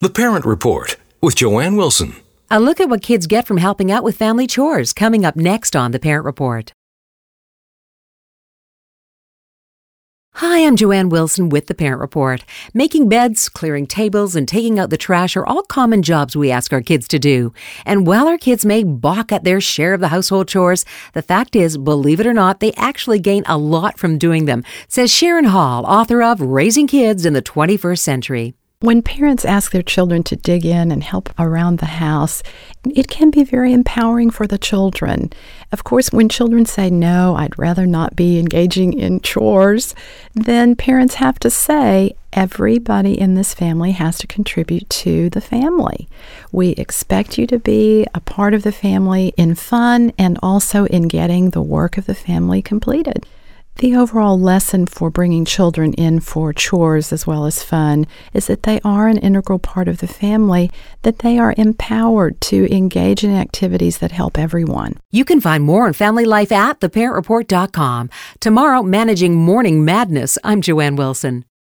The Parent Report with Joanne Wilson. A look at what kids get from helping out with family chores coming up next on The Parent Report. Hi, I'm Joanne Wilson with The Parent Report. Making beds, clearing tables, and taking out the trash are all common jobs we ask our kids to do. And while our kids may balk at their share of the household chores, the fact is, believe it or not, they actually gain a lot from doing them, says Sharon Hall, author of Raising Kids in the 21st Century. When parents ask their children to dig in and help around the house, it can be very empowering for the children. Of course, when children say, no, I'd rather not be engaging in chores, then parents have to say, everybody in this family has to contribute to the family. We expect you to be a part of the family in fun and also in getting the work of the family completed. The overall lesson for bringing children in for chores as well as fun is that they are an integral part of the family, that they are empowered to engage in activities that help everyone. You can find more on family life at theparentreport.com. Tomorrow, managing morning madness, I'm Joanne Wilson.